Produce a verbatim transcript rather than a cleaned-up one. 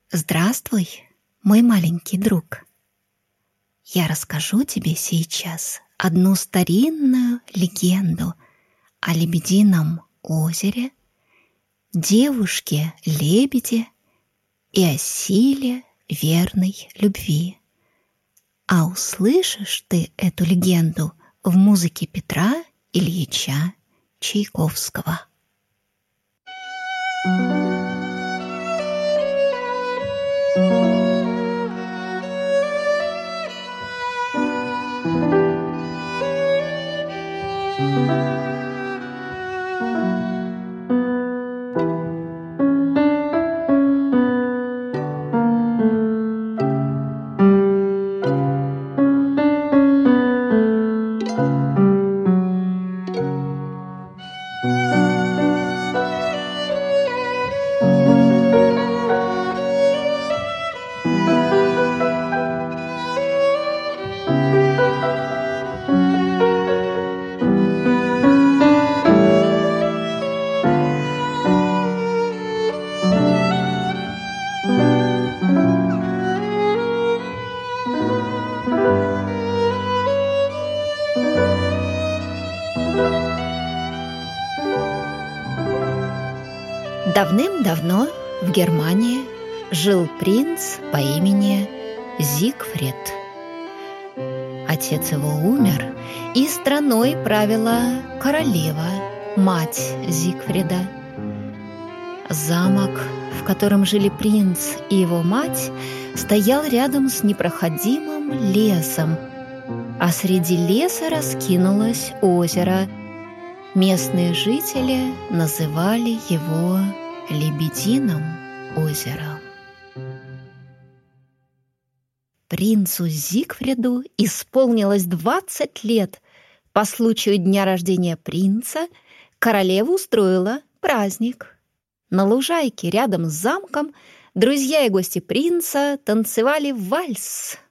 Здравствуй, мой маленький друг. Я расскажу тебе сейчас одну старинную легенду о Лебедином озере, девушке-лебеде и о силе верной любви. А услышишь ты эту легенду в музыке Петра Ильича Чайковского. Давным-давно в Германии жил принц по имени Зигфрид. Отец его умер, и страной правила королева, мать Зигфрида. Замок, в котором жили принц и его мать, стоял рядом с непроходимым лесом, а среди леса раскинулось озеро. Местные жители называли его Лебединым озером. Принцу Зигфриду исполнилось двадцать лет. По случаю дня рождения принца королева устроила праздник. На лужайке рядом с замком друзья и гости принца танцевали вальс.